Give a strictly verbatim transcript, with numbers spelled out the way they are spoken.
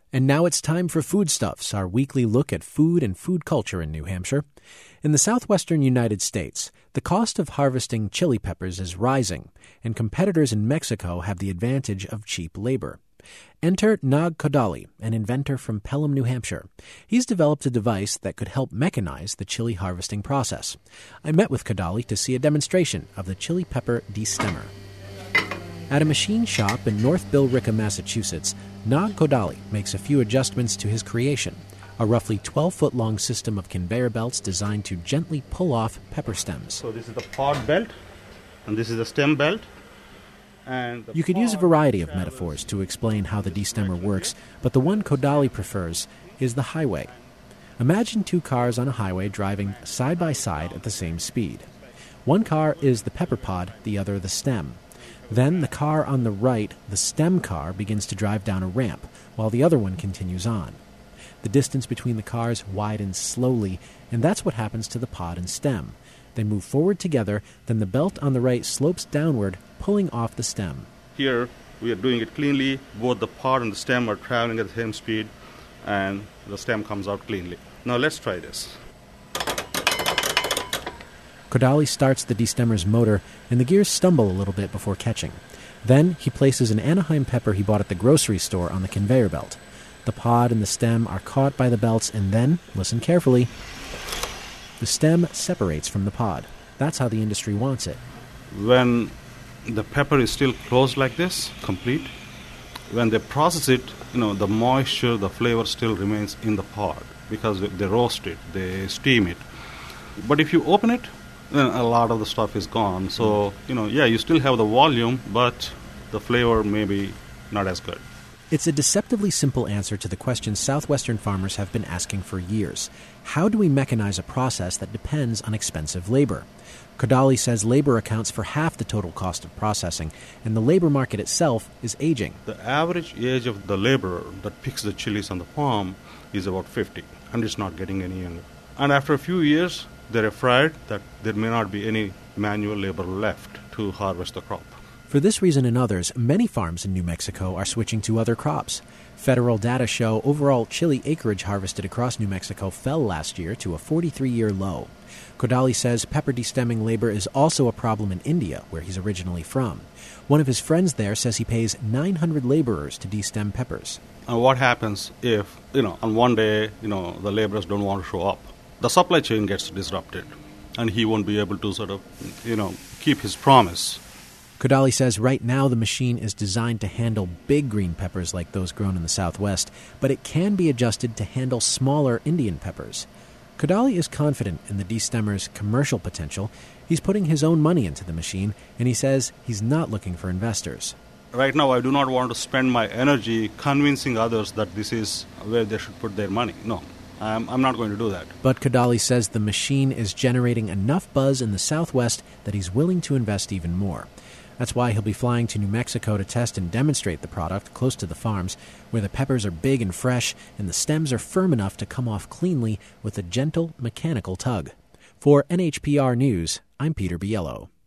And now it's time for Foodstuffs, our weekly look at food and food culture in New Hampshire. In the southwestern United States, the cost of harvesting chili peppers is rising, and competitors in Mexico have the advantage of cheap labor. Enter Nag Kodali, an inventor from Pelham, New Hampshire. He's developed a device that could help mechanize the chili harvesting process. I met with Kodali to see a demonstration of the chili pepper destemmer. At a machine shop in North Billerica, Massachusetts, Nag Kodali makes a few adjustments to his creation, a roughly twelve-foot-long system of conveyor belts designed to gently pull off pepper stems. So this is the pod belt, and this is the stem belt. And you could use a variety of metaphors to explain how the destemmer works, but the one Kodali prefers is the highway. Imagine two cars on a highway driving side by side at the same speed. One car is the pepper pod, the other the stem. Then the car on the right, the stem car, begins to drive down a ramp, while the other one continues on. The distance between the cars widens slowly, and that's what happens to the pod and stem. They move forward together, then the belt on the right slopes downward, pulling off the stem. Here, we are doing it cleanly. Both the pod and the stem are traveling at the same speed, and the stem comes out cleanly. Now let's try this. Kodali starts the destemmer's motor, and the gears stumble a little bit before catching. Then he places an Anaheim pepper he bought at the grocery store on the conveyor belt. The pod and the stem are caught by the belts, and then, listen carefully, the stem separates from the pod. That's how the industry wants it. When the pepper is still closed like this, complete, when they process it, you know, the moisture, the flavor still remains in the pod because they roast it, they steam it. But if you open it, then a lot of the stuff is gone. So, you know, yeah, you still have the volume, but the flavor may be not as good. It's a deceptively simple answer to the question southwestern farmers have been asking for years. How do we mechanize a process that depends on expensive labor? Kodali says labor accounts for half the total cost of processing, and the labor market itself is aging. The average age of the laborer that picks the chilies on the farm is about fifty, and it's not getting any younger. And after a few years, they're afraid that there may not be any manual labor left to harvest the crop. For this reason and others, many farms in New Mexico are switching to other crops. Federal data show overall chili acreage harvested across New Mexico fell last year to a forty-three-year low. Kodali says pepper destemming labor is also a problem in India, where he's originally from. One of his friends there says he pays nine hundred laborers to destem peppers. And what happens if, you know, on one day, you know, the laborers don't want to show up? The supply chain gets disrupted, and he won't be able to sort of, you know, keep his promise. Kodali says right now the machine is designed to handle big green peppers like those grown in the Southwest, but it can be adjusted to handle smaller Indian peppers. Kodali is confident in the destemmer's commercial potential. He's putting his own money into the machine, and he says he's not looking for investors. Right now, I do not want to spend my energy convincing others that this is where they should put their money. No. I'm, I'm not going to do that. But Kodali says the machine is generating enough buzz in the Southwest that he's willing to invest even more. That's why he'll be flying to New Mexico to test and demonstrate the product close to the farms, where the peppers are big and fresh and the stems are firm enough to come off cleanly with a gentle mechanical tug. For N H P R News, I'm Peter Biello.